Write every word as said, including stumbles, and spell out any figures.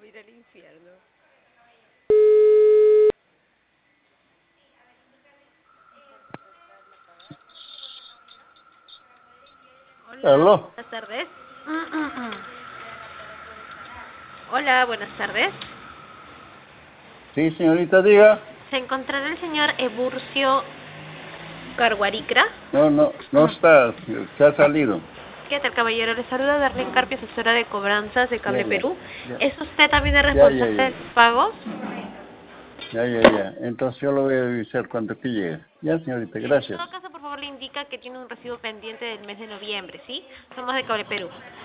ir al infierno. Hola, ¿Aló? buenas tardes. Hola, buenas tardes. Sí, señorita, diga. ¿Se encontrará el señor Eburcio Carguaricra? No, no, no está, se ha salido. ¿Qué tal, caballero? Le saluda Darlene Carpio, asesora de cobranzas de Cable Ya, ya, Perú. ya, ¿Es usted también el ya, ya, responsable de ya, los pagos? ya, ya, ya. Entonces yo lo voy a revisar cuando que llegue. Ya, señorita, En gracias. todo caso, por favor, le indica que tiene un recibo pendiente del mes de noviembre, ¿sí? Somos de Cable Perú.